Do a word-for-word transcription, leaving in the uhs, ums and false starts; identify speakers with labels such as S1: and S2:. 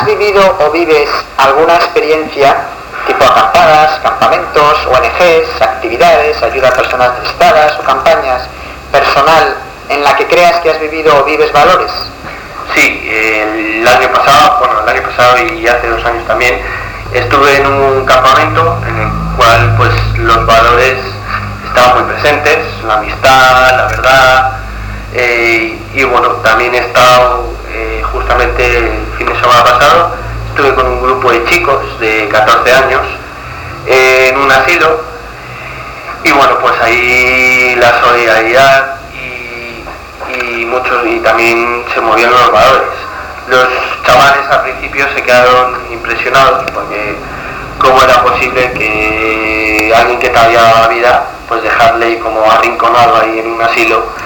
S1: ¿has vivido o vives alguna experiencia tipo acampadas, campamentos, O N Ges, actividades, ayuda a personas necesitadas o campañas personal en la que creas que has vivido o vives valores?
S2: Sí, el año pasado, bueno, el año pasado y hace dos años también, estuve en un campamento en el cual pues los valores estaban muy presentes, la amistad, la verdad, eh, y bueno, también he estado eh, justamente el fin de semana pasado, estuve con un grupo de chicos de catorce años eh, en un asilo, y bueno, pues ahí la solidaridad y, y muchos, y también se movieron los valores. Los chavales al principio se quedaron impresionados porque cómo era posible que alguien que te había dado la vida, pues dejarle como arrinconado ahí en un asilo